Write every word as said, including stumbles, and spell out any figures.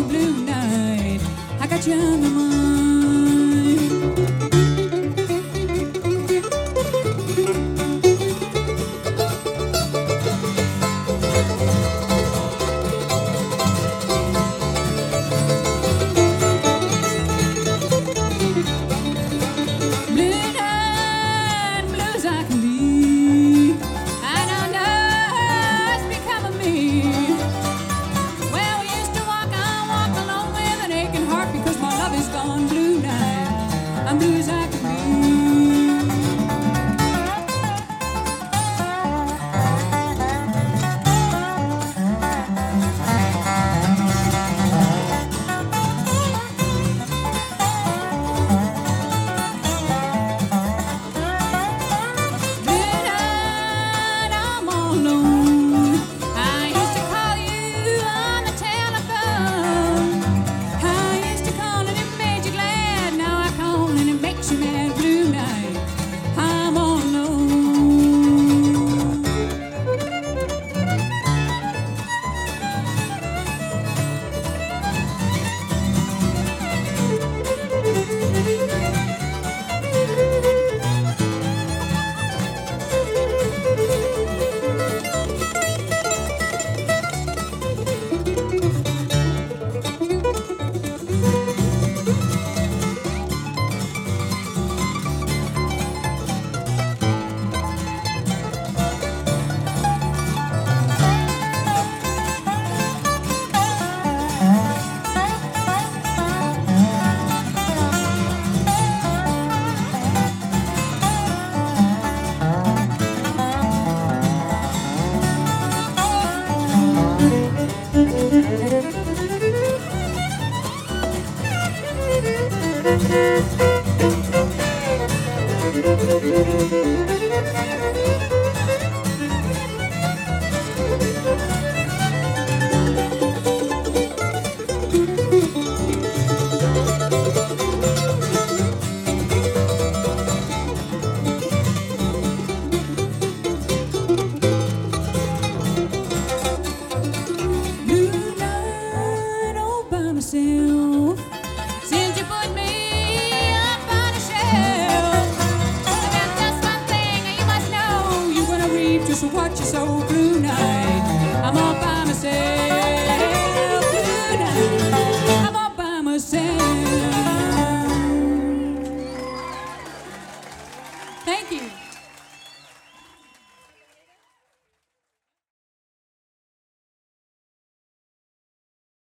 you blue night. I got you on my mind. I'm blue as I can Midnight, I'm all alone. I used to call you on the telephone. I used to call and it made you glad. Now I call and it makes you mad. Blue night, I'm all alone. Blue night all by myself. Since you put me up on a shelf, there's just one thing you must know. You're gonna reap just what you sow. Blue night, I'm all by myself.